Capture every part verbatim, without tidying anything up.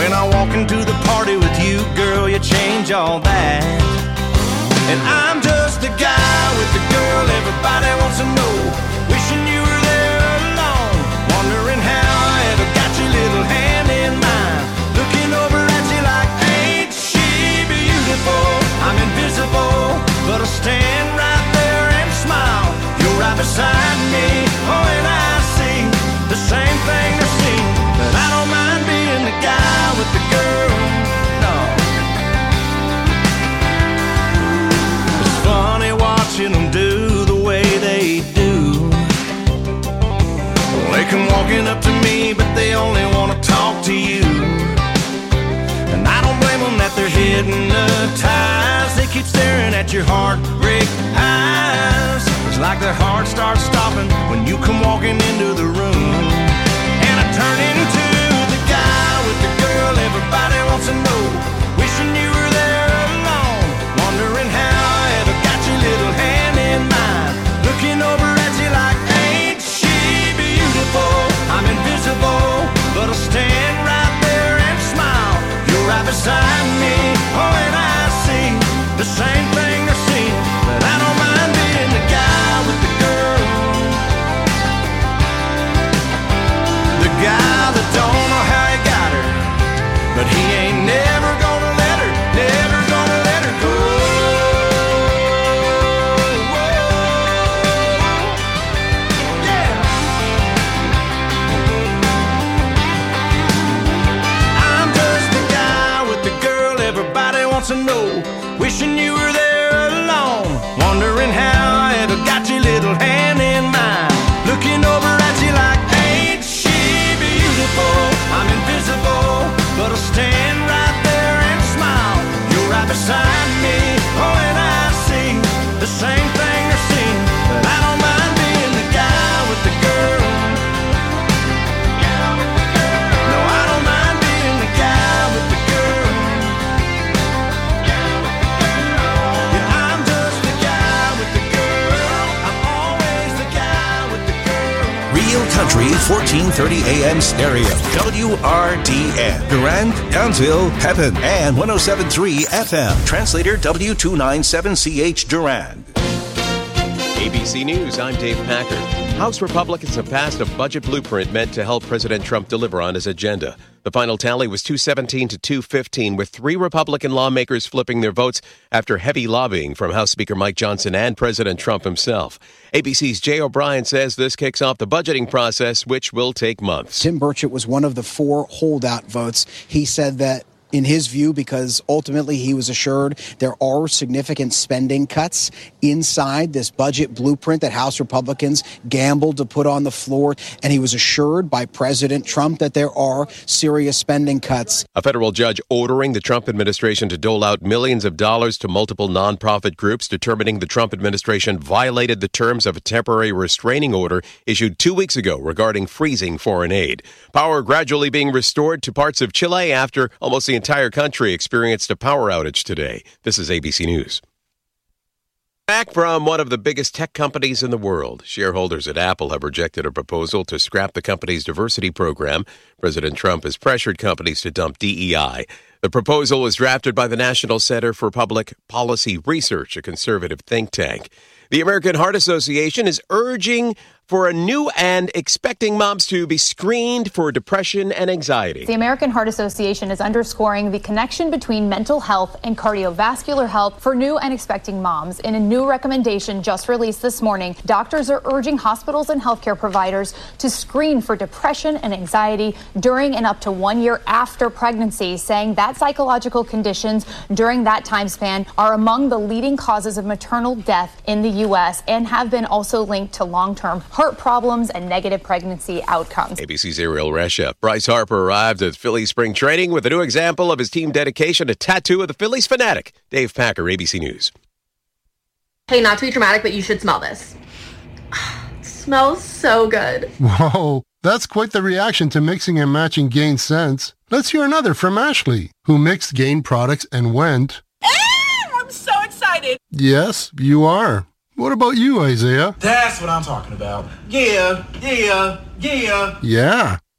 When I walk into the party with you, girl, you change all that. And I'm just the guy with the girl everybody wants to know. Wishing you were there alone, wondering how I ever got your little hand in mine. Looking over at you like, ain't she beautiful? I'm invisible, but I'll stand right there and smile. You're right beside me, oh, and I see the same thing they're seeing. But I don't mind being the guy with the girl, no. It's funny watching them do the way they do. They come walking up to me, but they only want to talk to you. And I don't blame them that they're hypnotized. They keep staring at your heartbreak eyes. It's like their heart starts stopping when you come walking into the room. And I turn into the guy with the girl everybody wants to know. Wishing you were there alone, wondering how I ever got your little hand in mine. Looking over at you like, ain't she beautiful? I'm invisible, but I'll stand right there and smile. You're right beside me, oh, and I see the same thing they're seeing. But I don't mind being the guy with the girl, the guy that don't know how he got her, but he ain't never gonna let her, never gonna let her go. Yeah. I'm just the guy with the girl everybody wants to know. Wishing you were there alone, wondering how I ever got your little hand in mine. Looking over at you like, ain't she beautiful? I'm invisible, but I'll stand right there and smile. You're right beside me, oh, and I see the same thing they're seeing. But I don't mind being the guy with the girl. No, I don't mind being the guy with the girl. Yeah, I'm just the guy with the girl. I'm always the guy with the girl. Real Country fourteen thirty A M stereo. W R D N. Durand, Downsville, Pepin, and one oh seven point three F M. Translator W two ninety-seven C H Durand. A B C News, I'm Dave Packer. House Republicans have passed a budget blueprint meant to help President Trump deliver on his agenda. The final tally was two seventeen to two fifteen, with three Republican lawmakers flipping their votes after heavy lobbying from House Speaker Mike Johnson and President Trump himself. A B C's Jay O'Brien says this kicks off the budgeting process, which will take months. Tim Burchett was one of the four holdout votes. He said that, in his view, because ultimately he was assured there are significant spending cuts inside this budget blueprint that House Republicans gambled to put on the floor, and he was assured by President Trump that there are serious spending cuts. A federal judge ordering the Trump administration to dole out millions of dollars to multiple nonprofit groups, determining the Trump administration violated the terms of a temporary restraining order issued two weeks ago regarding freezing foreign aid. Power gradually being restored to parts of Chile after almost the entire country experienced a power outage today. This is A B C News. Back from one of the biggest tech companies in the world. Shareholders at Apple have rejected a proposal to scrap the company's diversity program. President Trump has pressured companies to dump D E I. The proposal was drafted by the National Center for Public Policy Research, a conservative think tank. The American Heart Association is urging for a new and expecting moms to be screened for depression and anxiety. The American Heart Association is underscoring the connection between mental health and cardiovascular health for new and expecting moms. In a new recommendation just released this morning, doctors are urging hospitals and healthcare providers to screen for depression and anxiety during and up to one year after pregnancy, saying that psychological conditions during that time span are among the leading causes of maternal death in the U S and have been also linked to long-term heart problems and negative pregnancy outcomes. A B C's Ariel Resha. Bryce Harper arrived at Phillies spring training with a new example of his team dedication, a tattoo of the Phillies fanatic. Dave Packer, A B C News. Hey, not to be dramatic, but you should smell this. It smells so good. Whoa, that's quite the reaction to mixing and matching Gain scents. Let's hear another from Ashley, who mixed Gain products and went, I'm so excited. Yes, you are. What about you, Isaiah? That's what I'm talking about. Yeah, yeah, yeah. Yeah.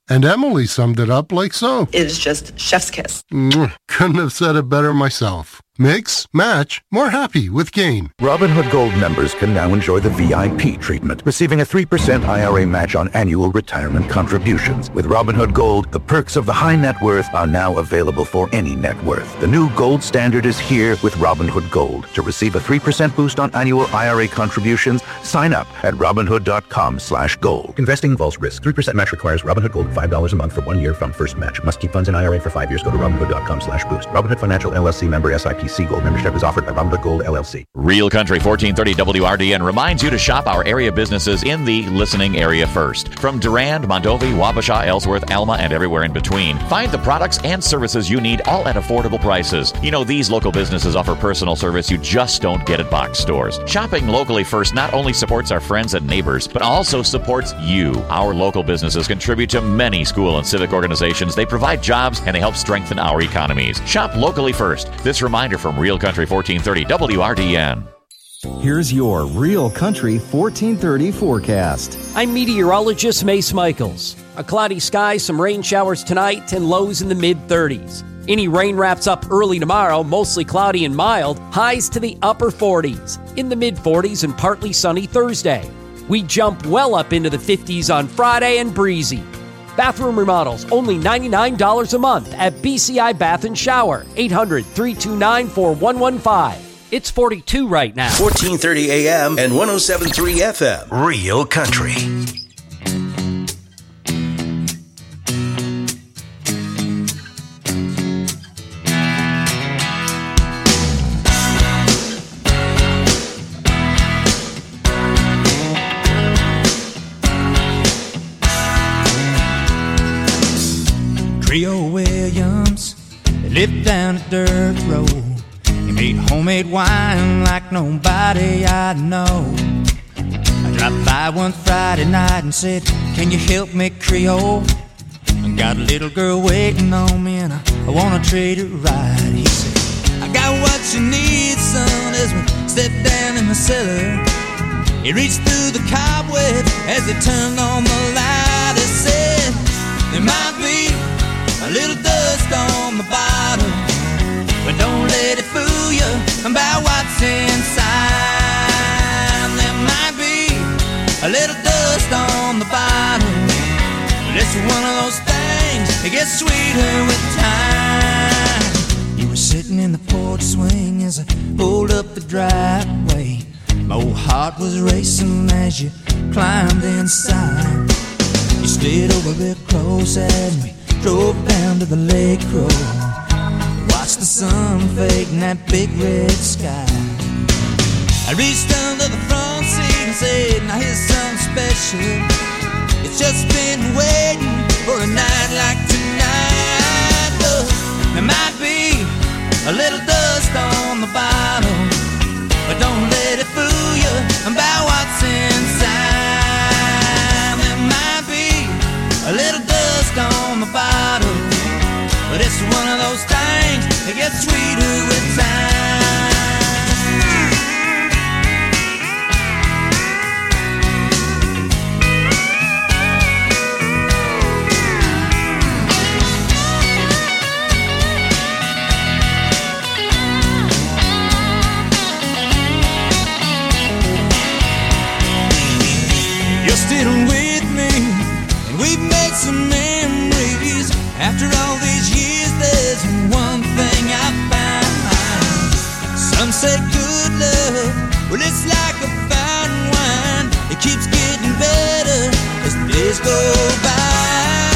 And Emily summed it up like so. It's just chef's kiss. Mwah. Couldn't have said it better myself. Mix, match, more happy with Gain. Robinhood Gold members can now enjoy the V I P treatment, receiving a three percent I R A match on annual retirement contributions. With Robinhood Gold, the perks of the high net worth are now available for any net worth. The new gold standard is here with Robinhood Gold. To receive a three percent boost on annual I R A contributions, sign up at Robinhood.com slash gold. Investing involves risk. three percent match requires Robinhood Gold five dollars a month for one year from first match. Must keep funds in I R A for five years. Go to Robinhood.com slash boost. Robinhood Financial L L C member S I P C Gold membership is offered by Robinhood Gold L L C. Real Country fourteen thirty W R D N reminds you to shop our area businesses in the listening area first. From Durand, Mondovi, Wabasha, Ellsworth, Alma, and everywhere in between. Find the products and services you need all at affordable prices. You know, these local businesses offer personal service you just don't get at box stores. Shopping locally first not only supports our friends and neighbors, but also supports you. Our local businesses contribute to many school and civic organizations. They provide jobs and they help strengthen our economies. Shop locally first. This reminder from Real Country fourteen thirty W R D N. Here's your Real Country fourteen thirty forecast. I'm meteorologist Mace Michaels. A cloudy sky, some rain showers tonight, and lows in the mid-thirties. Any rain wraps up early tomorrow, mostly cloudy and mild, highs to the upper forties. In the mid-forties and partly sunny Thursday. We jump well up into the fifties on Friday and breezy. Bathroom remodels, only ninety-nine dollars a month at B C I Bath and Shower, eight hundred, three two nine, four one one five. It's forty-two right now. fourteen thirty A M and one oh seven point three F M. Real Country. Trio Williams lived down a dirt road. He made homemade wine like nobody I know. I dropped by one Friday night and said, "Can you help me, Creole? I got a little girl waiting on me and I, I wanna treat her right." He said, "I got what you need, son," as we stepped down in the cellar. He reached through the cobwebs as he turned on the light. He said, "There might be a little dust on the bottom, but don't let it fool you about what's inside. There might be a little dust on the bottom, but it's one of those things that gets sweeter with time." You were sitting in the porch swing as I pulled up the driveway. My old heart was racing as you climbed inside. You slid over real close and we drove down to the lake road. Watched the sun fade in that big red sky. I reached under the front seat and said, "Now here's something special. It's just been waiting for a night like tonight." Look, there might be a little dust on the bottom, but don't let it fool you about what's inside. There might be a little dust on the bottom, but it's one of those things that gets sweeter with time. You're still with me, and we've made some memories. After all these years, there's one thing I found. Some say good love, well, it's like a fine wine. It keeps getting better as the days go by.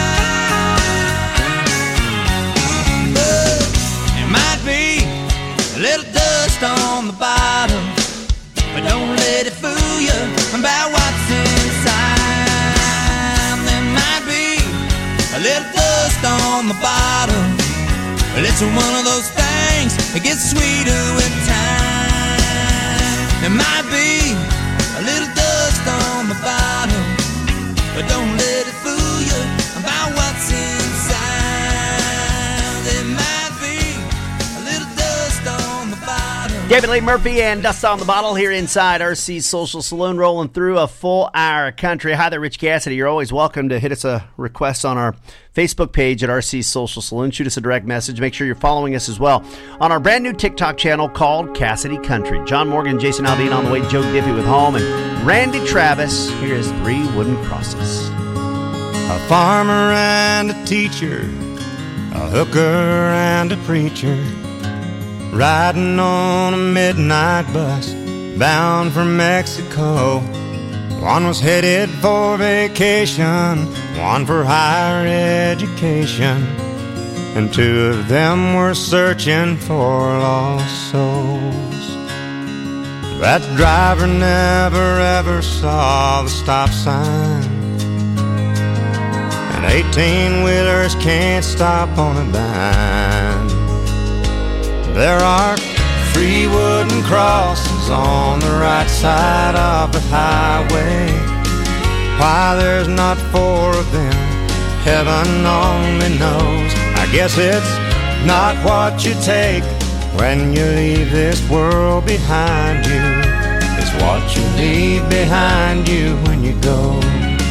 But there might be a little dust on the bottom, but don't let it fool you about what's inside. There might be a little dust on the bottom, but it's one of those things that gets sweeter with time. There might be a little dust on the bottom, but don't let it fool you about what's inside. There might be a little dust on the bottom, David Lee Murphy and Dust on the Bottle here inside R C's Social Saloon, rolling through a full hour of country. Hi there, Rich Cassidy. You're always welcome to hit us a request on our Facebook page at R C's Social Saloon. Shoot us a direct message. Make sure you're following us as well on our brand new TikTok channel called Cassidy Country. John Morgan, Jason Aldean on the way, Joe Diffie with Home, and Randy Travis. Here is Three Wooden Crosses. A farmer and a teacher, a hooker and a preacher, riding on a midnight bus bound for Mexico. One was headed for vacation, one for higher education, and two of them were searching for lost souls. That driver never ever saw the stop sign, and eighteen-wheelers can't stop on a dime. There are three wooden crosses on the right side of the highway. Why there's not four of them, heaven only knows. I guess it's not what you take when you leave this world behind you. It's what you leave behind you when you go.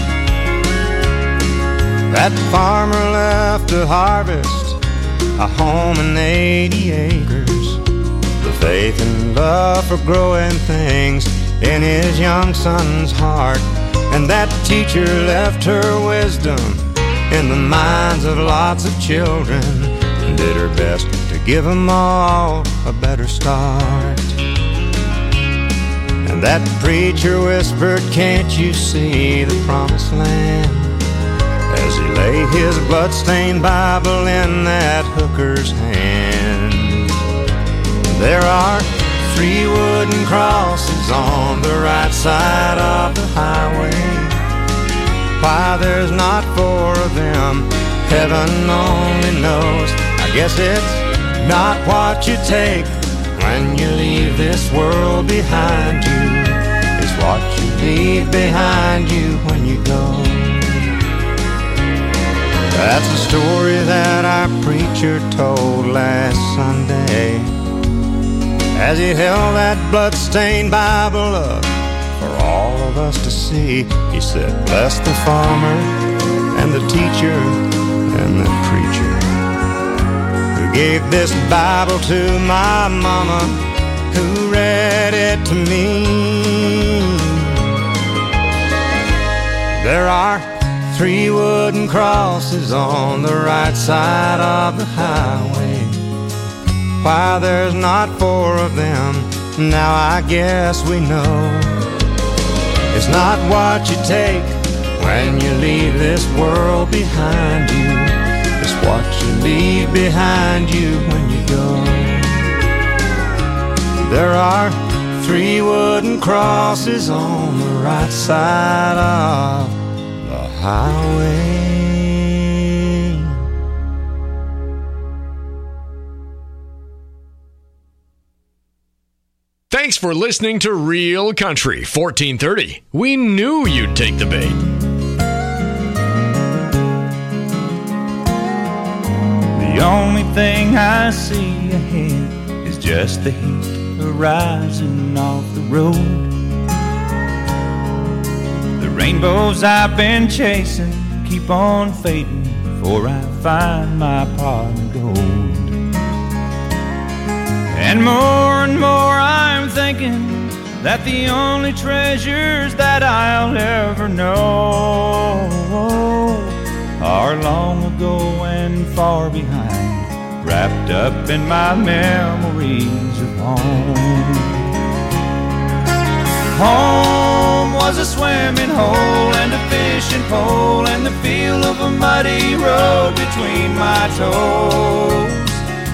That farmer left to harvest a home and eighty acres, the faith and love for growing things in his young son's heart. And that teacher left her wisdom in the minds of lots of children, and did her best to give them all a better start. And that preacher whispered, "Can't you see the promised land?" as he lay his blood-stained Bible in that hooker's hand. There are three wooden crosses on the right side of the highway. Why there's not four of them, heaven only knows. I guess it's not what you take when you leave this world behind you. It's what you leave behind you when you go. That's the story that our preacher told last Sunday as he held that blood-stained Bible up for all of us to see. He said, "Bless the farmer and the teacher and the preacher who gave this Bible to my mama, who read it to me." There are three wooden crosses on the right side of the highway. Why there's not four of them, now I guess we know. It's not what you take when you leave this world behind you. It's what you leave behind you when you go. There are three wooden crosses on the right side of highway. Thanks for listening to Real Country fourteen thirty. We knew you'd take the bait. The only thing I see ahead is just the heat arising off the road. Rainbows I've been chasing keep on fading before I find my pot of gold. And more and more I'm thinking that the only treasures that I'll ever know are long ago and far behind, wrapped up in my memories of home. Home was a swimming hole and a fishing pole and the feel of a muddy road between my toes.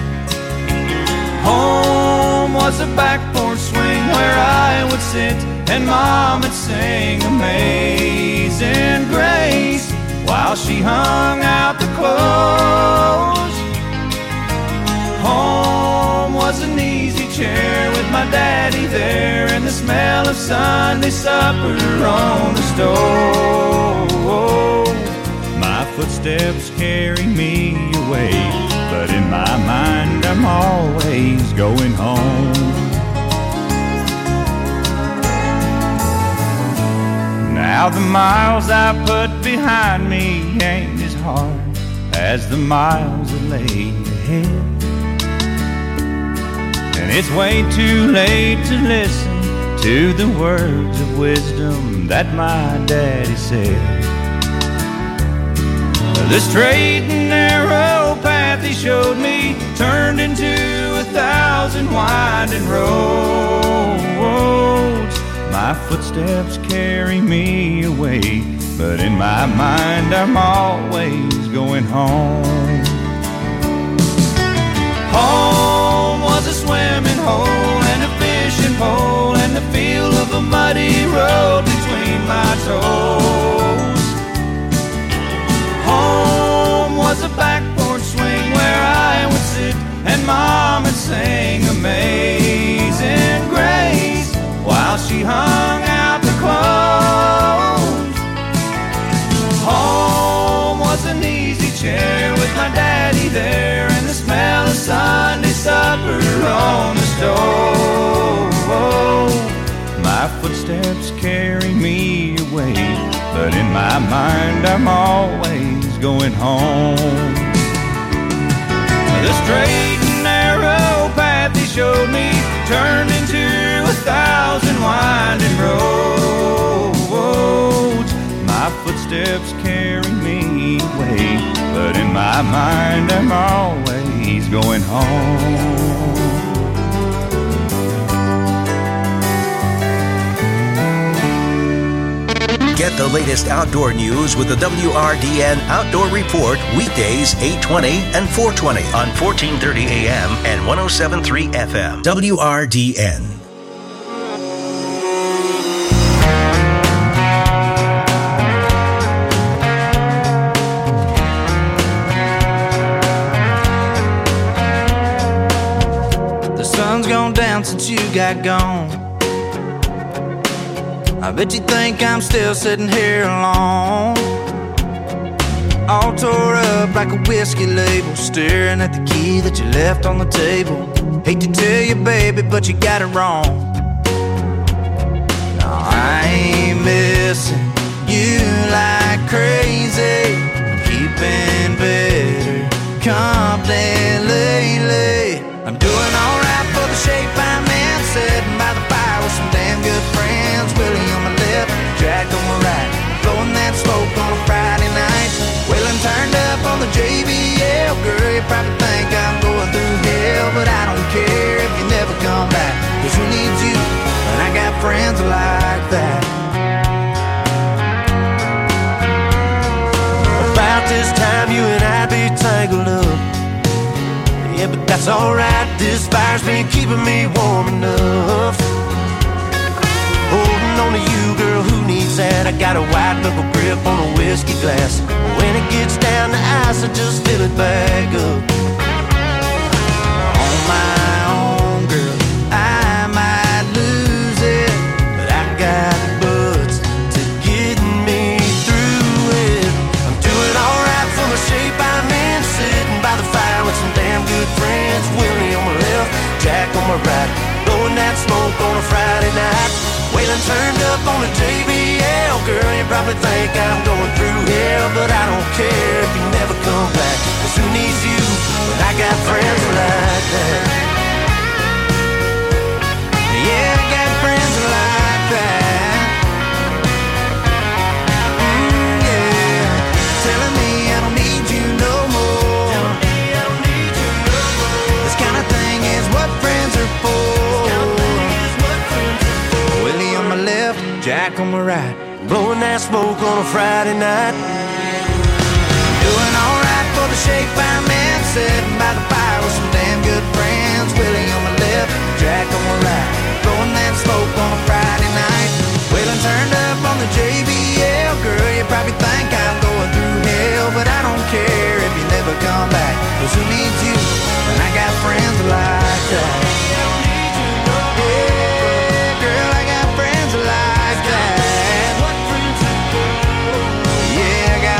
Home was a back porch swing where I would sit and Mom would sing Amazing Grace while she hung out the clothes. Home was an easy chair with my daddy there and the smell of Sunday supper on the stove. My footsteps carry me away, but in my mind I'm always going home. Now the miles I put behind me ain't as hard as the miles that lay ahead. And it's way too late to listen to the words of wisdom that my daddy said. The straight and narrow path he showed me turned into a thousand winding roads. My footsteps carry me away, but in my mind I'm always going home. Home was a swimming hole and a fishing pole and the feel of a muddy road between my toes. Home was a back porch swing where I would sit and Mom would sing Amazing Grace while she hung out the clothes. Home was an easy chair with my daddy there and the smell of Sunday supper on the stove. My footsteps carry me away, but in my mind I'm always going home. The straight and narrow path he showed me turned into a thousand winding roads. My footsteps carry me away, but in my mind I'm always going home. Get the latest outdoor news with the W R D N Outdoor Report weekdays eight twenty and four twenty on fourteen thirty A M and one oh seven point three F M. W R D N. The sun's gone down since you got gone. I bet you think I'm still sitting here alone, all tore up like a whiskey label, staring at the key that you left on the table. Hate to tell you, baby, but you got it wrong. No, I ain't missing you like crazy. I'm keeping better company lately. I'm doing alright for the shape I'm in, sitting by the fire with some damn good friends. Willie on my left, Jack on my right, blowing that smoke on a Friday night. Wailing turned up on the J B L. Girl, you probably think I'm going through hell, but I don't care if you never come back, cause who needs you when I got friends like that? About this time you and I'd be tangled up. Yeah, but that's alright, this fire's been keeping me warm enough. Holding on to you, girl, who needs that? I got a white knuckle grip on a whiskey glass. When it gets down to ice, I just fill it back up. On my own, girl, I might lose it, but I got butts to get me through it. I'm doing alright for the shape I'm in, sitting by the fire with some damn good friends. Willie on my left, Jack on my right, blowing that smoke on a Friday night. Wailing turned up on the J B L. Girl, you probably think I'm going through hell, but I don't care if you never come back, cause who needs you when I got friends like that? Yeah, I got friends like that. Mm, yeah, telling me I don't need you no more. Telling me I don't need you no more. This kind of thing is what friends are for. Left, Jack on my right, blowing that smoke on a Friday night. Doing alright for the shape I'm in, sitting by the fire with some damn good friends. Willie on my left, Jack on my right, blowing that smoke on a Friday night. Wailing turned up on the J B L. Girl, you probably think I'm going through hell, but I don't care if you never come back, cause who needs you when I got friends like that?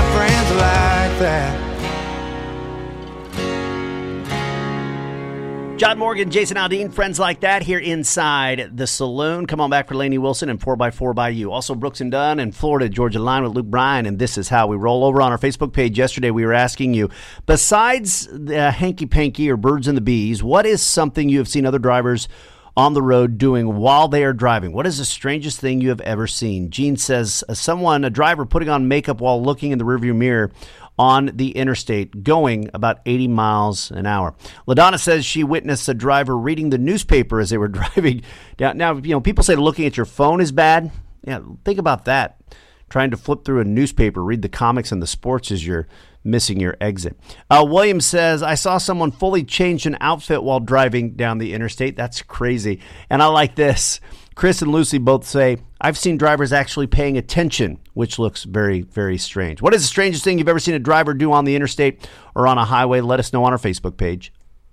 That. John Morgan, Jason Aldean, friends like that here inside the saloon. Come on back for Lainey Wilson and four by four by you. Also, Brooks and Dunn and Florida Georgia Line with Luke Bryan, and this is how we roll. Over on our Facebook page yesterday, we were asking you, besides the hanky-panky or birds and the bees, what is something you have seen other drivers on the road doing while they are driving? What is the strangest thing you have ever seen? Gene says, uh, someone, a driver, putting on makeup while looking in the rearview mirror on the interstate, going about eighty miles an hour. LaDonna says she witnessed a driver reading the newspaper as they were driving down. Now, you know, people say looking at your phone is bad. Yeah, think about that. Trying to flip through a newspaper, read the comics and the sports as you're missing your exit. Uh, William says, I saw someone fully change an outfit while driving down the interstate. That's crazy. And I like this. Chris and Lucy both say, I've seen drivers actually paying attention, which looks very, very strange. What is the strangest thing you've ever seen a driver do on the interstate or on a highway? Let us know on our Facebook page.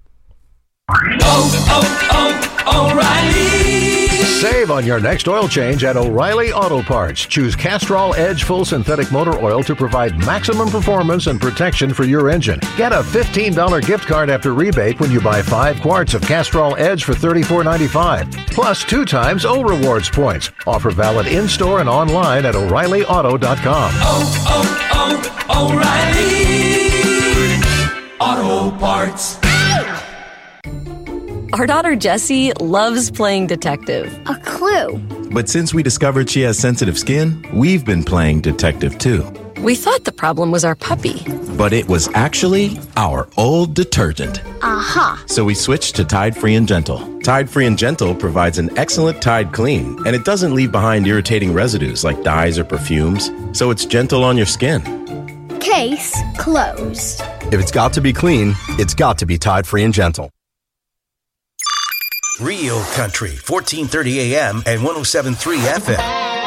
Oh, oh, oh, O'Reilly! Save on your next oil change at O'Reilly Auto Parts. Choose Castrol Edge Full Synthetic Motor Oil to provide maximum performance and protection for your engine. Get a fifteen dollars gift card after rebate when you buy five quarts of Castrol Edge for thirty-four ninety-five. Plus two times O Rewards points. Offer valid in-store and online at O'Reilly Auto dot com. Oh, oh, oh, O'Reilly Auto Parts. Our daughter Jessie loves playing detective. A clue. But since we discovered she has sensitive skin, we've been playing detective too. We thought the problem was our puppy. But it was actually our old detergent. Aha. So we switched to Tide Free and Gentle. Tide Free and Gentle provides an excellent Tide clean, and it doesn't leave behind irritating residues like dyes or perfumes, so it's gentle on your skin. Case closed. If it's got to be clean, it's got to be Tide Free and Gentle. Real Country, fourteen thirty A M and one oh seven point three F M.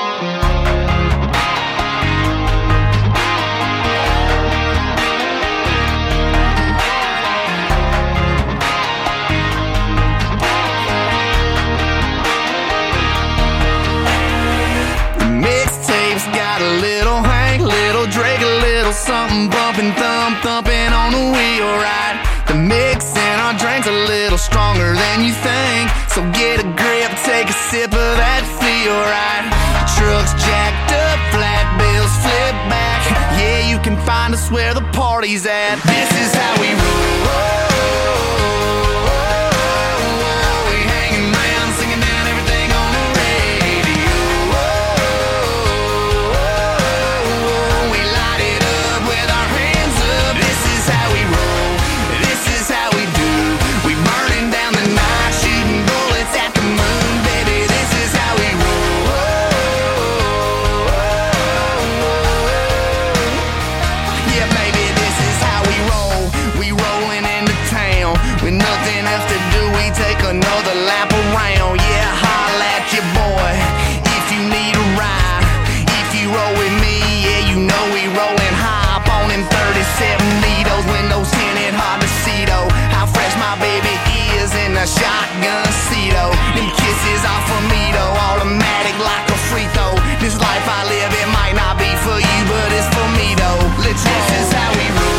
Mixtapes got a little Hank, little Drake, a little something bumping, thump, thumping on the wheel, right? The mix in our drinks a little stronger than you think, so get a grip, take a sip of that feel, right? Trucks jacked up, flat bills flip back. Yeah, you can find us where the party's at. This is how we roll. Another lap around, yeah, holla at your boy if you need a ride. If you roll with me, yeah, you know we rollin' high up on them thirty-seven Litos, windows tinted, hard to see though how fresh my baby is in a shotgun seat, oh. Them kisses off of me though, automatic like a free throw. This life I live, it might not be for you, but it's for me though. Let's roll. This is how we roll.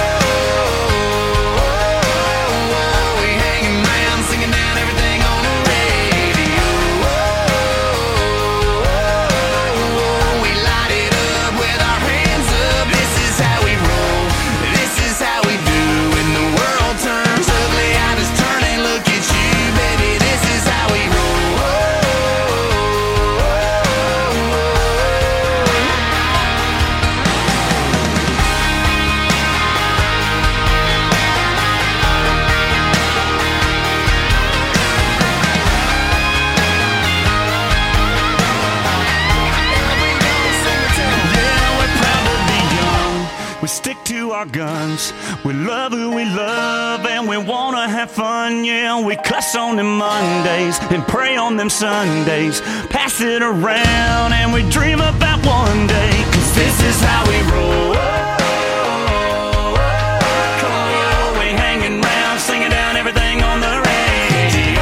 Our guns, we love who we love and we wanna have fun, yeah. We cuss on them Mondays and pray on them Sundays, pass it around and we dream about one day, cause this is how we roll. Come on, yo, we hanging round, singing down everything on the radio.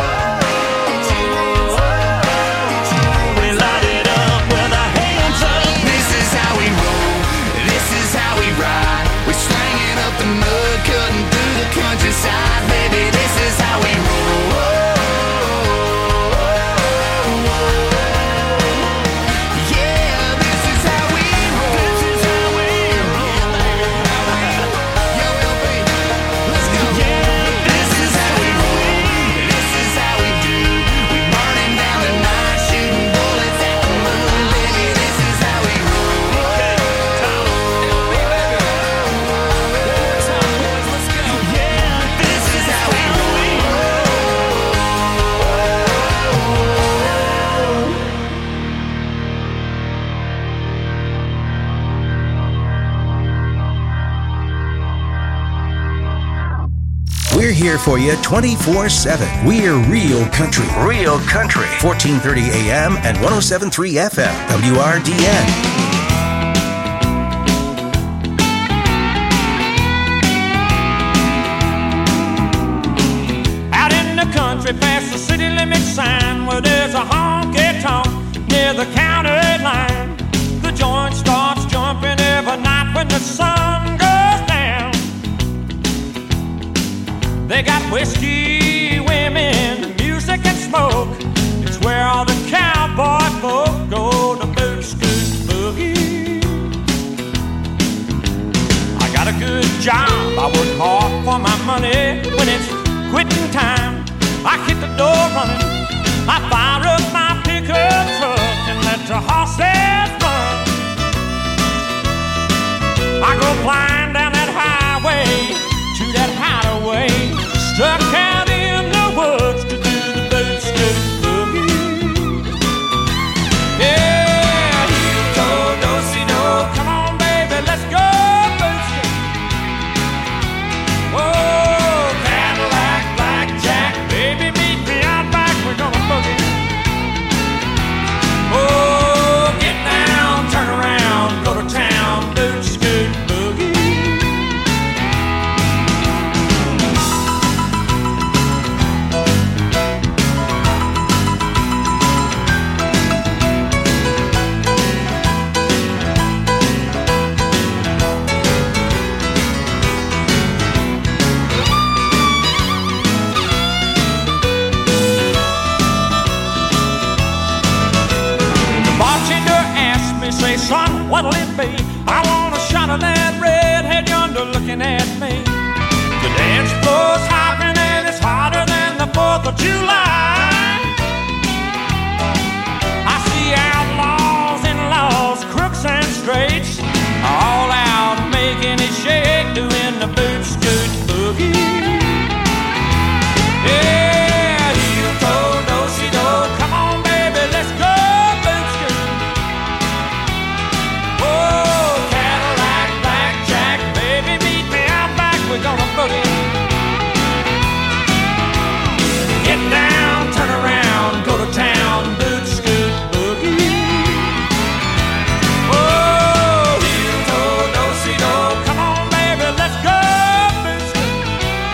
We light it up with our hands up. This is how we roll, this is how we ride. We're slanging up the mud, cutting through the countryside, baby, this is We're here for you twenty-four seven. We're Real Country. Real Country. fourteen thirty A M and one oh seven point three F M. W R D N. Out in the country past the city limit sign where there's a honky-tonk near the county line. The joint starts jumping every night when the sun goes down. They got whiskey, women, music and smoke. It's where all the cowboy folk go to boot scoot boogie. I got a good job, I work hard for my money. When it's quitting time, I hit the door running. I fire up my pickup truck and let the horses run. I go flying down that highway to that hideaway, stuck out in the woods to do the boot scoot boogie. Yeah, heel toe, do-si-do, come on baby, let's go boot scoot. Whoa, Cadillac, blackjack, baby meet me out back, we're gonna boogie. Oh, get down, turn around, go to town, boot scoot boogie. Say, son, what'll it be? I want a shot of that redhead yonder looking at me. The dance floor's hopping and it's hotter than the fourth of July. I see outlaws and laws, crooks and straights, all out making it shake, doing the boot scoot boogie. Yeah, heel toe, do-si-do, come on baby, let's go. We're gonna boogie. Get down, turn around, go to town, boot scoot boogie. Oh, heel toe, do-si-do, come on baby, let's go boot scoot.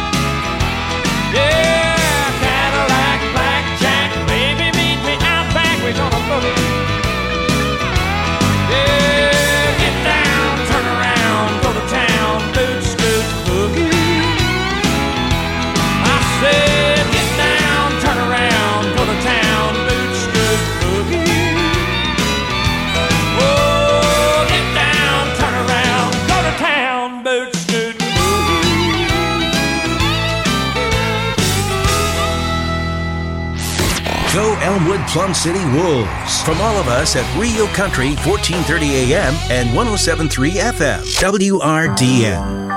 Yeah, Cadillac, blackjack, baby meet me out back, we're gonna boogie. Yeah, get down, turn around, go to town, boot scoot boogie. I said get down, turn around, go to town, boot scoot boogie. Oh, get down, turn around, go to town, boot scoot boogie. Go Elmwood Plum City Wolves. From all of us at Real Country, fourteen thirty A M and one oh seven point three F M. W R D N.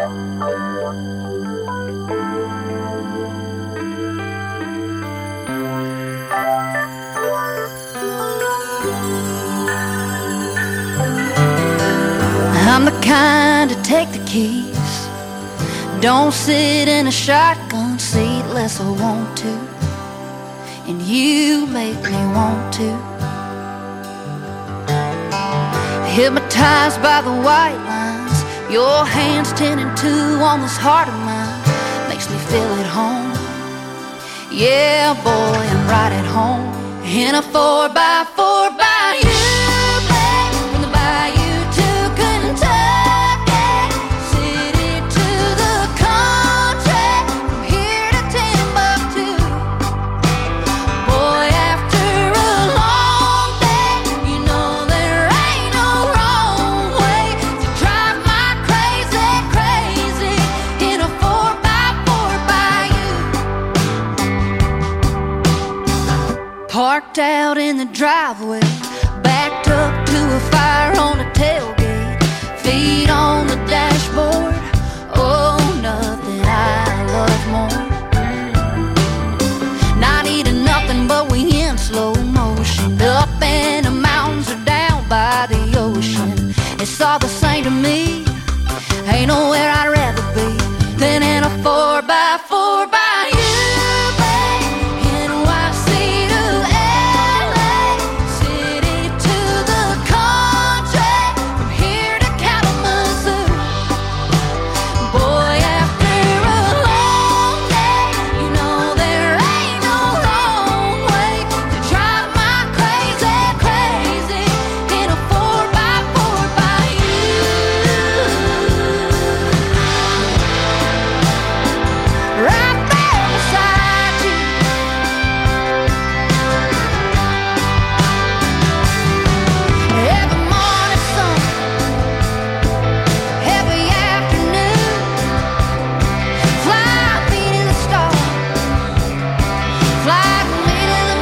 I'm the kind to take the keys, don't sit in a shotgun seat unless I want to, and you make me want to. Hypnotized by the white lines, your hands ten and two on this heart of mine, makes me feel at home. Yeah, boy, I'm right at home in a four by four by you. Parked out in the driveway, backed up to a fire on the tailgate, feet on the dashboard. Oh, nothing I love more. Not eating nothing, but we in slow motion, up in the mountains or down by the ocean. It's all the same to me. Ain't nowhere I'd rather be than in a four by four by you, babe. N Y C to L A, city to the country, from here to Kalamazoo. Boy, after a long day, you know there ain't no wrong way to drive my crazy, crazy in a four by four by you. Right there beside you. Every morning sun, every afternoon, fly me to the stars, fly me to the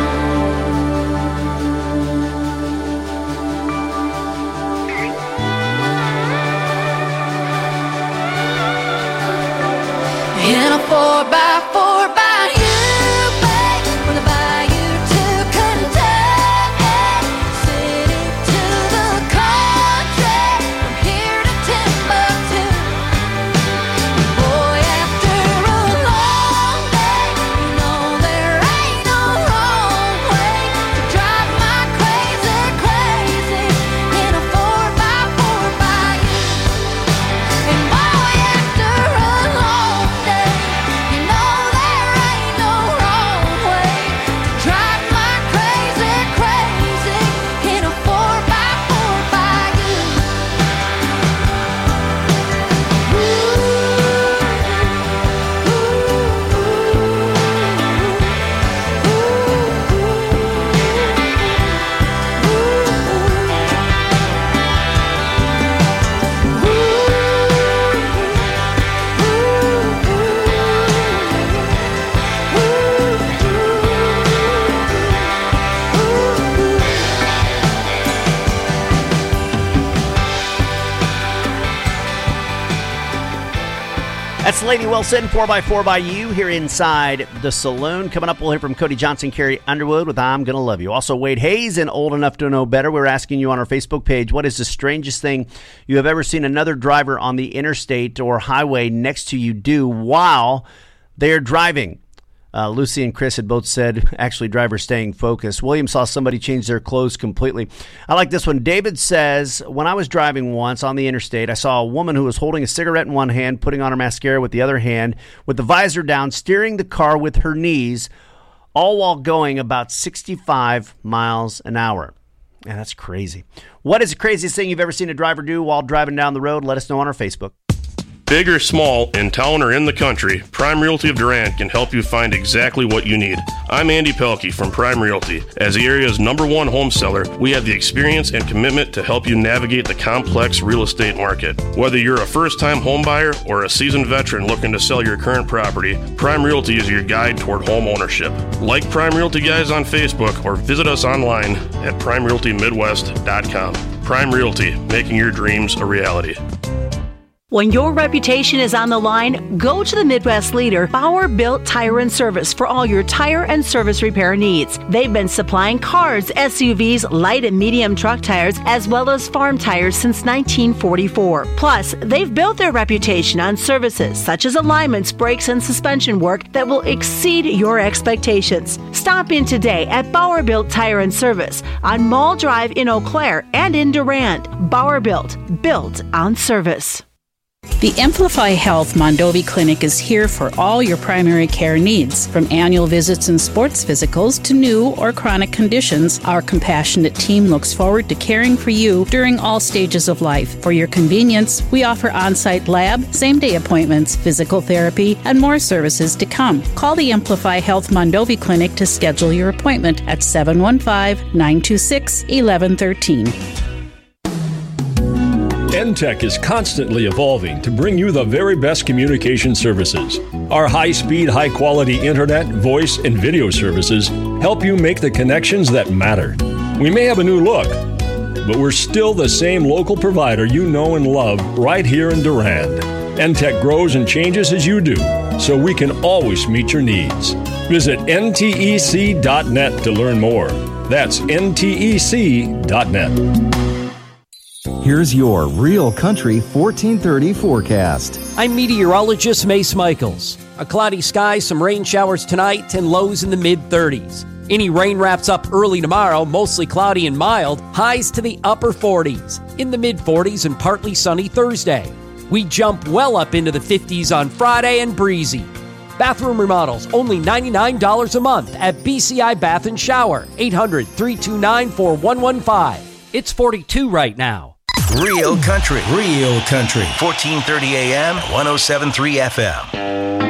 moon. In a four by four by you, babe, from the bayou to Kentucky, city to the country, from here to Timbuktu. Boy, after a long day, you know there ain't no wrong way to drive my crazy, crazy in a four by four by you. And boy, after a long day, you know there ain't no wrong way to drive my crazy, crazy in a four by four by you. That's Lady Wilson, four by four by you, here inside the saloon. Coming up, we'll hear from Cody Johnson, Carrie Underwood with I'm Gonna Love You. Also, Wade Hayes and Old Enough to Know Better. We're asking you on our Facebook page, what is the strangest thing you have ever seen another driver on the interstate or highway next to you do while they're driving? Uh, Lucy and Chris had both said, actually, drivers staying focused. William saw somebody change their clothes completely. I like this one. David says, when I was driving once on the interstate, I saw a woman who was holding a cigarette in one hand, putting on her mascara with the other hand, with the visor down, steering the car with her knees, all while going about sixty-five miles an hour. Man, that's crazy. What is the craziest thing you've ever seen a driver do while driving down the road? Let us know on our Facebook. Big or small, in town or in the country, Prime Realty of Durant can help you find exactly what you need. I'm Andy Pelkey from Prime Realty. As the area's number one home seller, we have the experience and commitment to help you navigate the complex real estate market. Whether you're a first-time home buyer or a seasoned veteran looking to sell your current property, Prime Realty is your guide toward home ownership. Like Prime Realty Guys on Facebook or visit us online at prime realty midwest dot com. Prime Realty, making your dreams a reality. When your reputation is on the line, go to the Midwest leader, Bauer Built Tire and Service, for all your tire and service repair needs. They've been supplying cars, S U Vs, light and medium truck tires, as well as farm tires since nineteen forty-four. Plus, they've built their reputation on services such as alignments, brakes, and suspension work that will exceed your expectations. Stop in today at Bauer Built Tire and Service on Mall Drive in Eau Claire and in Durant. Bauer Built, built on service. The Amplify Health Mondovi Clinic is here for all your primary care needs. From annual visits and sports physicals to new or chronic conditions, our compassionate team looks forward to caring for you during all stages of life. For your convenience, we offer on-site lab, same-day appointments, physical therapy, and more services to come. Call the Amplify Health Mondovi Clinic to schedule your appointment at seven one five, nine two six, one one one three. N T E C is constantly evolving to bring you the very best communication services. Our high-speed, high-quality internet, voice, and video services help you make the connections that matter. We may have a new look, but we're still the same local provider you know and love right here in Durand. N T E C grows and changes as you do, so we can always meet your needs. Visit N T E C dot net to learn more. That's N T E C dot net. Here's your Real Country fourteen thirty forecast. I'm meteorologist Mace Michaels. A cloudy sky, some rain showers tonight, and lows in the mid thirties. Any rain wraps up early tomorrow, mostly cloudy and mild, highs to the upper forties. In the mid forties and partly sunny Thursday. We jump well up into the fifties on Friday and breezy. Bathroom remodels only ninety-nine dollars a month at B C I Bath and Shower. eight hundred, three two nine, four one one five. It's forty-two right now. Real Country. Real Country. fourteen thirty A M, one oh seven point three F M.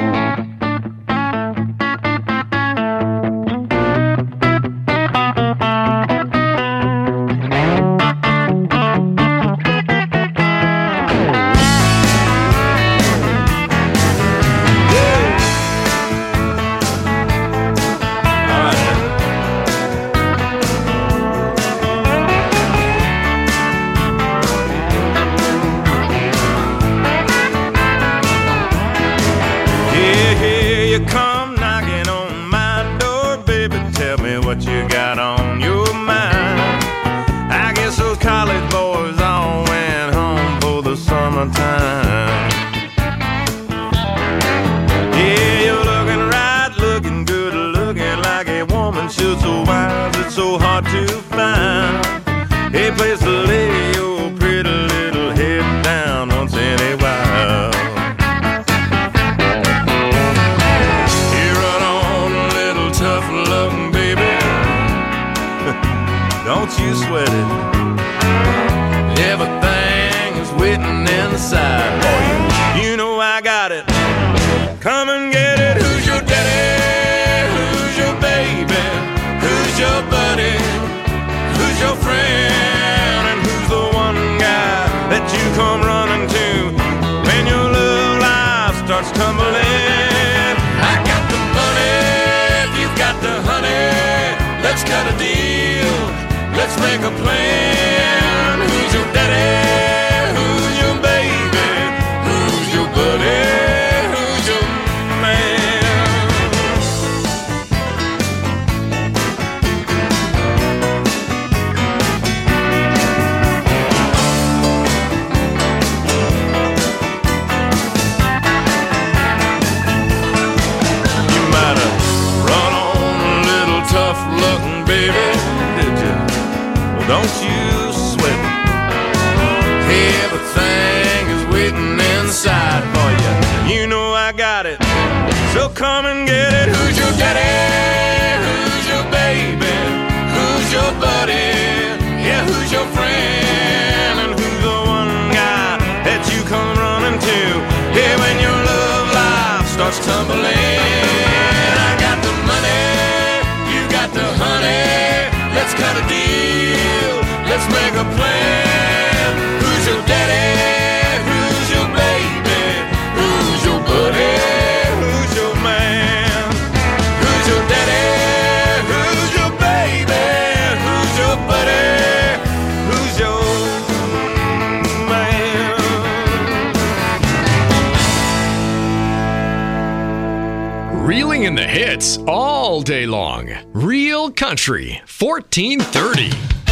In the hits all day long. Real Country fourteen thirty.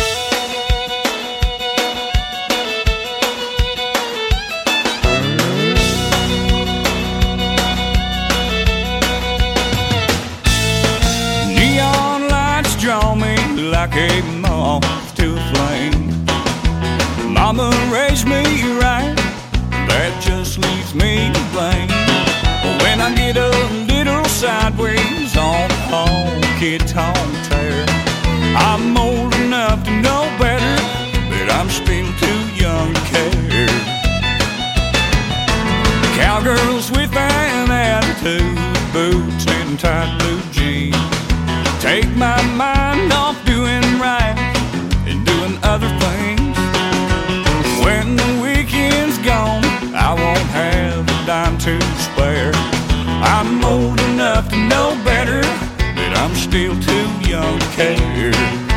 Neon lights draw me like a moth to a flame. Mama raised me right, that just leaves me to blame. When I get a little sideways on honky-tonk tear, I'm old enough to know better, but I'm still too young to care. Cowgirls with an attitude, boots and tight blue jeans, take my mind off doing right and doing other things. When the weekend's gone, I won't have a dime to spare. I'm old enough to know better, but I'm still too young to care.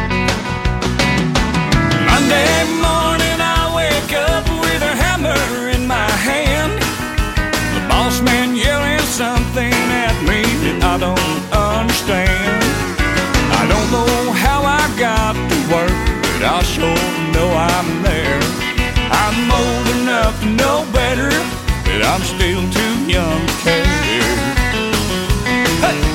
Monday morning I wake up with a hammer in my hand, the boss man yelling something at me that I don't understand. I don't know how I got to work, but I sure know I'm there. old enough to know better, but I'm still too young to care. Hey!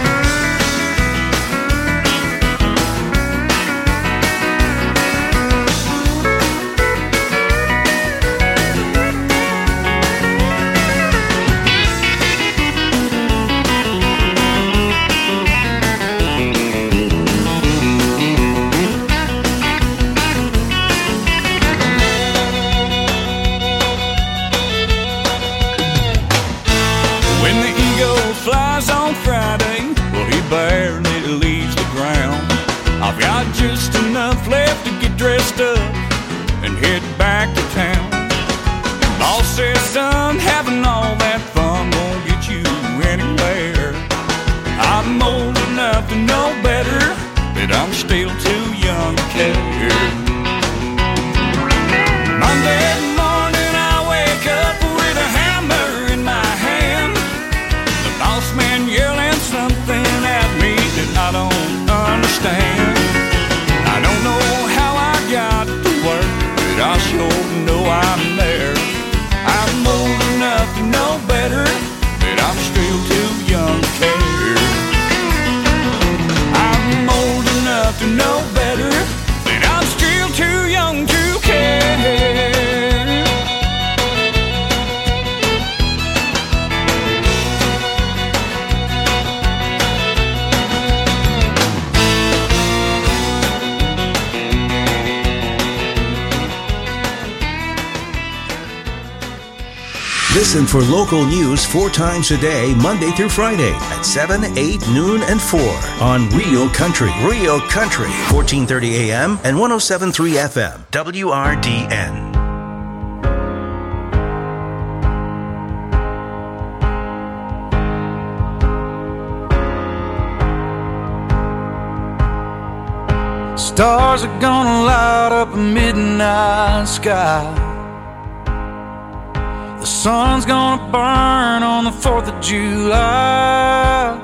Barely leaves the ground. I've got just enough left to get dressed up and head back to town. Boss says, son, having all that fun won't get you anywhere. I'm old enough to know better, but I'm still too young to care. Monday morning I wake up with a hammer in my hand. The boss man yelling something at me that I don't understand. I don't know how I got to work, but I sure know I'm there. I'm old enough to know better, but I'm still too young to care. I'm old enough to know better, but I'm still too young to care. Listen for local news four times a day, Monday through Friday at seven, eight, noon, and four on Real Country. Real Country, fourteen thirty A M and one oh seven point three F M, W R D N. Stars are gonna light up a midnight sky. The sun's gonna burn on the fourth of July.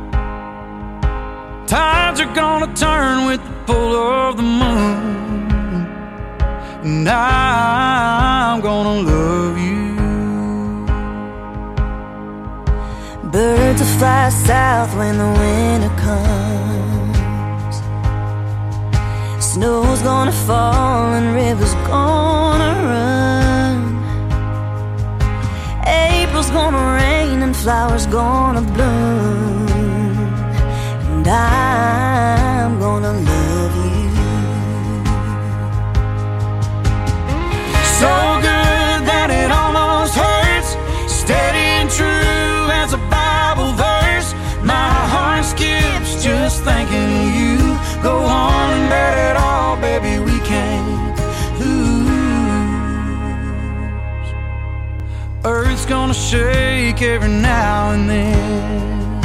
Tides are gonna turn with the pull of the moon, and I'm gonna love you. Birds will fly south when the winter comes. Snow's gonna fall and rivers gonna run. April's gonna rain and flowers gonna bloom, and I'm gonna love you. So good that it almost hurts, steady and true as a Bible verse. My heart skips just thinking of you. Go on and bet it all, baby, we can't lose. Earth's gonna shake every now and then.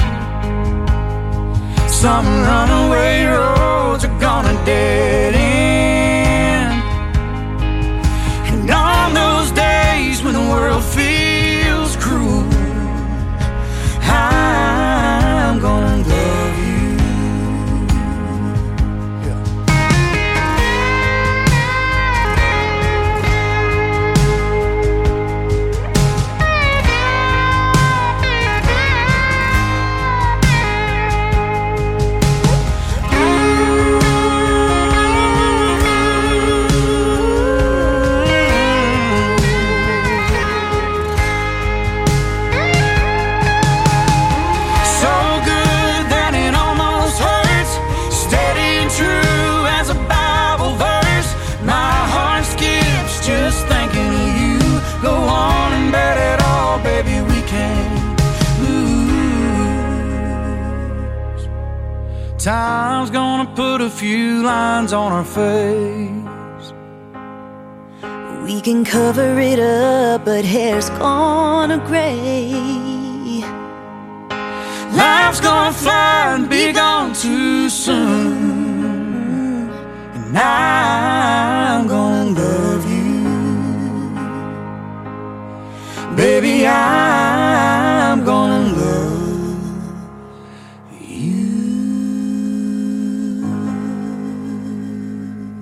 Some runaway roads are gonna dead end. And on those days when the world feels cruel, I'm gonna love you. Time's gonna put a few lines on our face. We can cover it up, but hair's gonna gray. Life's gonna fly and be gone too soon, and I'm gonna love you. Baby, I'm gonna love you.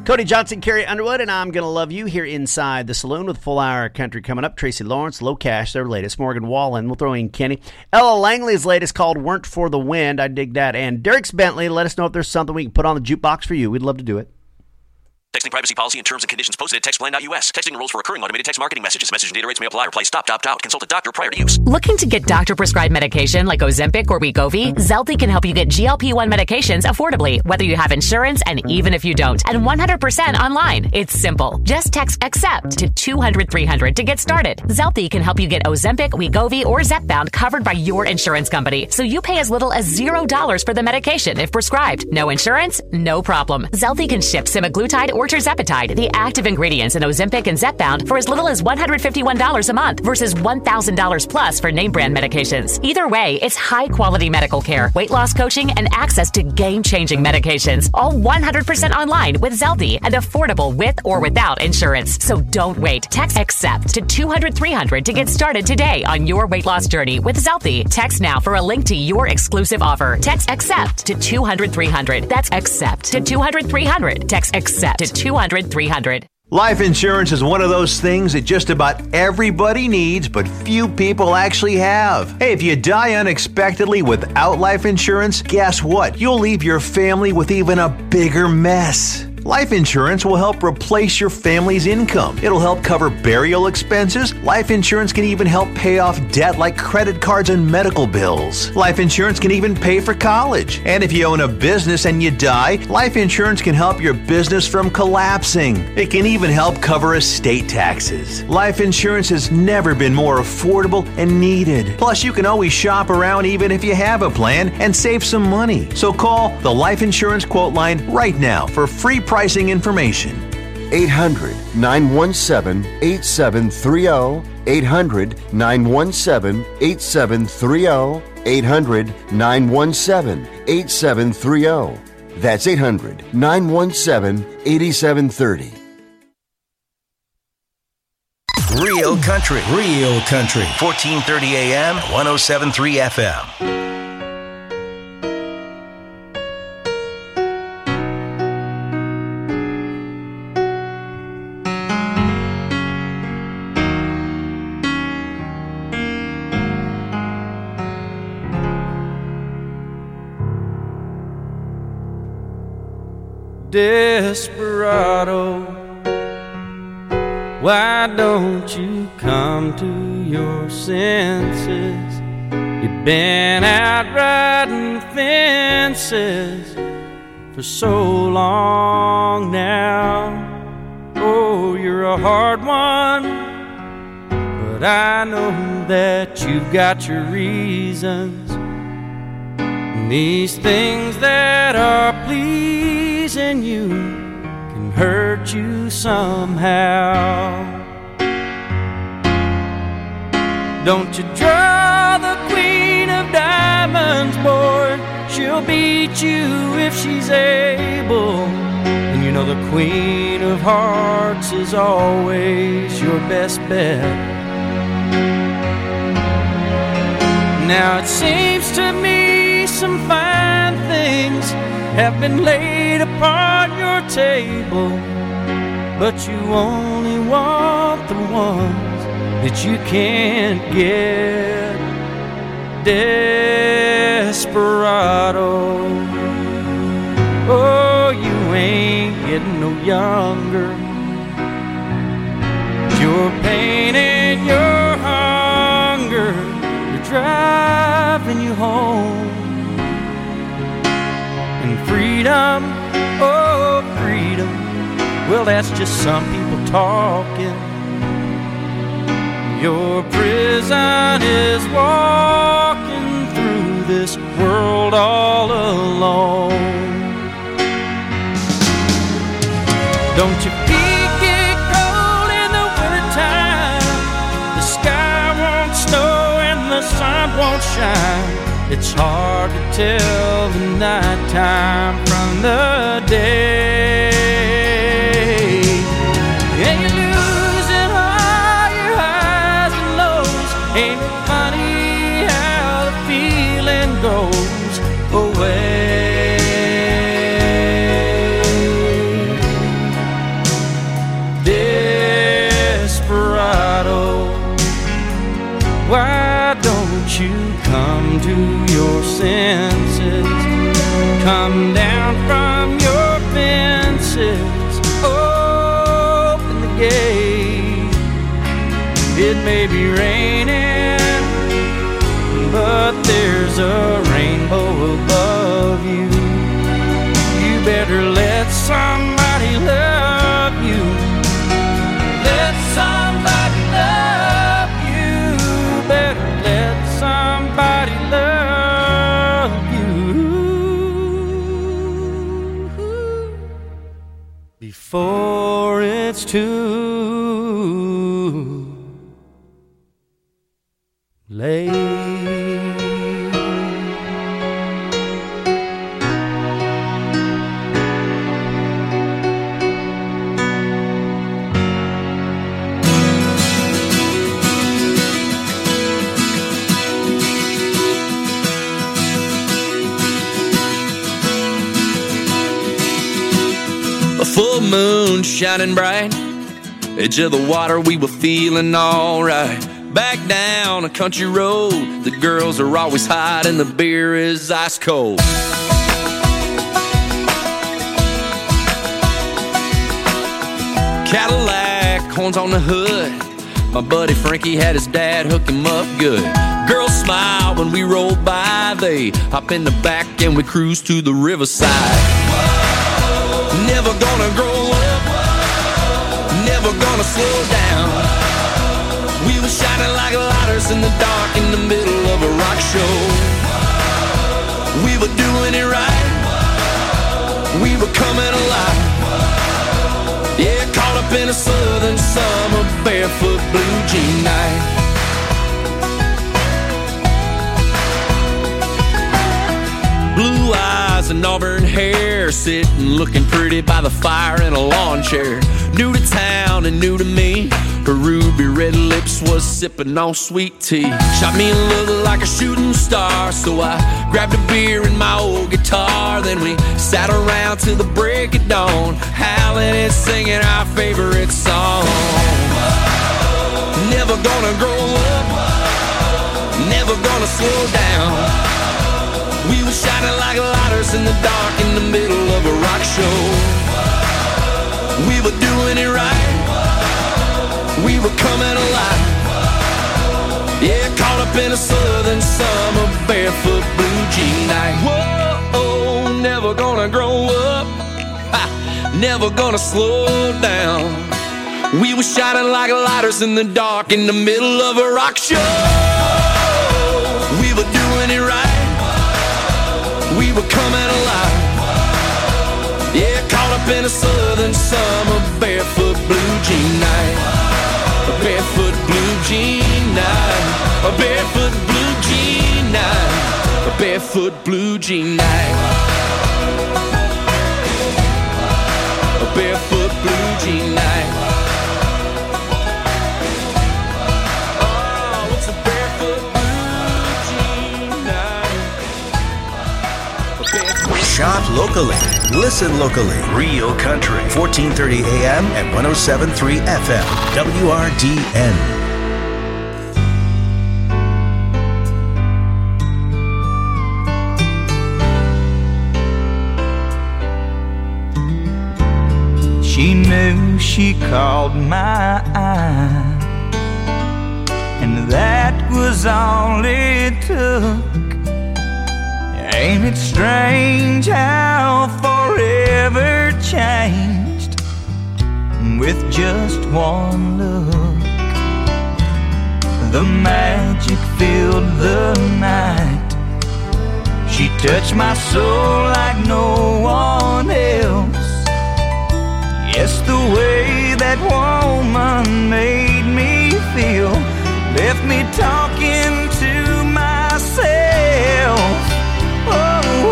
Cody Johnson, Carrie Underwood, and I'm going to love you here inside the saloon with Full Hour Country coming up. Tracy Lawrence, Low Cash, their latest. Morgan Wallen, we'll throw in Kenny. Ella Langley's latest called Weren't for the Wind. I dig that. And Derek's Bentley, let us know if there's something we can put on the jukebox for you. We'd love to do it. Texting privacy policy and terms and conditions posted at textplan dot U S. Texting rules for recurring automated text marketing messages. Message and data rates may apply. Reply stop, opt out. Consult a doctor prior to use. Looking to get doctor-prescribed medication like Ozempic or Wegovy? Zelty can help you get G L P one medications affordably, whether you have insurance and even if you don't, and one hundred percent online. It's simple. Just text ACCEPT to two hundred three hundred to get started. Zelty can help you get Ozempic, Wegovy, or Zepbound covered by your insurance company, so you pay as little as zero dollars for the medication if prescribed. No insurance? No problem. Zelty can ship semaglutide or tirzepatide, the active ingredients in Ozempic and Zepbound, for as little as one hundred fifty-one dollars a month versus one thousand dollars plus for name brand medications. Either way, it's high quality medical care, weight loss coaching, and access to game changing medications. All one hundred percent online with Zelty and affordable with or without insurance. So don't wait. Text ACCEPT to two hundred three hundred to get started today on your weight loss journey with Zelty. Text now for a link to your exclusive offer. Text ACCEPT to two hundred three hundred. That's ACCEPT to two hundred three hundred. Text ACCEPT to two hundred three hundred. Life insurance is one of those things that just about everybody needs, but few people actually have. Hey, if you die unexpectedly without life insurance, guess what? You'll leave your family with even a bigger mess. Life insurance will help replace your family's income. It'll help cover burial expenses. Life insurance can even help pay off debt like credit cards and medical bills. Life insurance can even pay for college. And if you own a business and you die, life insurance can help your business from collapsing. It can even help cover estate taxes. Life insurance has never been more affordable and needed. Plus, you can always shop around even if you have a plan and save some money. So call the Life Insurance Quote Line right now for free pricing information. eight hundred, nine one seven, eight seven three zero. eight hundred, nine one seven, eight seven three zero. eight hundred, nine one seven, eight seven three zero. That's eight hundred, nine one seven, eight seven three zero. Real country, real country. fourteen thirty A M, one oh seven point three F M. Desperado, why don't you come to your senses? You've been out riding fences for so long now. Oh, you're a hard one, but I know that you've got your reasons. And these things that are pleasing you can hurt you somehow. Don't you draw the queen of diamonds, boy. She'll beat you if she's able. And you know the queen of hearts is always your best bet. Now it seems to me some fine things have been laid upon your table, but you only want the ones that you can't get. Desperado, oh, you ain't getting no younger. Your pain and your hunger, they're driving you home. And freedom, oh freedom, well that's just some people talking. Your prison is walking through this world all alone. Don't your feet get cold in the wintertime? The sky won't snow and the sun won't shine. It's hard to tell the nighttime from the day. And you're losing all your highs and lows. Ain't it funny how the feeling goes away? come to your senses. Come down from your fences. Open the gate. It may be raining, but there's a rainbow above you. You better let somebody love you. Let somebody love you. Better let somebody love you before it's too late. Full moon shining bright, edge of the water, we were feeling alright. Back down a country road, the girls are always hot and the beer is ice cold. Cadillac, horns on the hood, my buddy Frankie had his dad hook him up good. Girls smile when we roll by, they hop in the back and we cruise to the riverside. Never gonna grow up, never gonna slow down. We were shining like lighters in the dark in the middle of a rock show. We were doing it right, we were coming alive. Yeah, caught up in a southern summer barefoot blue jean night. Blue eyes and auburn hair, sitting looking pretty by the fire in a lawn chair. New to town and new to me, her ruby red lips was sipping on sweet tea. Shot me a look like a shooting star, so I grabbed a beer and my old guitar. Then we sat around till the break of dawn, howling and singing our favorite song. Never gonna grow up, never gonna slow down. We were shining like lighters in the dark in the middle of a rock show. We were doing it right, we were coming alive. Yeah, caught up in a southern summer barefoot blue jean night. Whoa, never gonna grow up, ha, never gonna slow down. We were shining like lighters in the dark in the middle of a rock show. We were doing it right, we were coming alive. Yeah, caught up in a southern summer barefoot blue jean night. A barefoot blue jean night. A barefoot blue jean night. A barefoot blue jean night. A barefoot blue jean night. Oh, it's a barefoot blue jean night. Shop locally. Listen locally. Real Country. fourteen thirty A M and one oh seven point three F M. W R D N. She knew she caught my eye, and that was all it took. Ain't it strange how forever changed with just one look? The magic filled the night. She touched my soul like no one else. Yes, the way that woman made me feel left me talking to myself. Oh,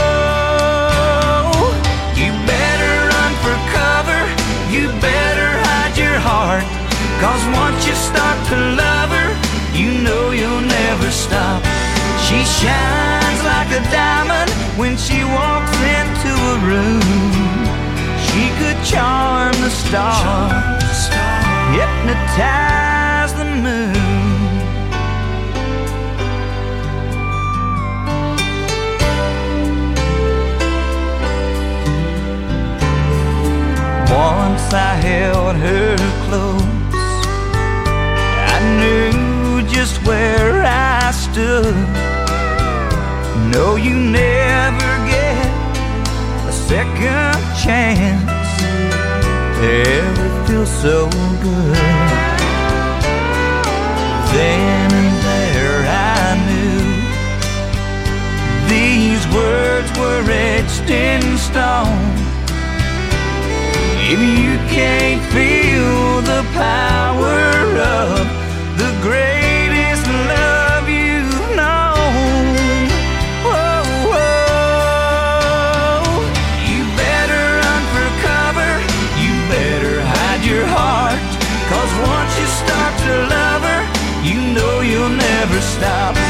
oh, you better run for cover, you better hide your heart, 'cause once you start to love her, you know you'll never stop. She shines like a diamond when she walks into a room. She could charm the stars, hypnotize the moon. understood. No, you never get a second chance to ever feel so good. Then and there I knew these words were etched in stone. If you can't feel the power of the greatest love you've known, whoa, whoa, you better run for cover, you better hide your heart, 'cause once you start to love her, you know you'll never stop.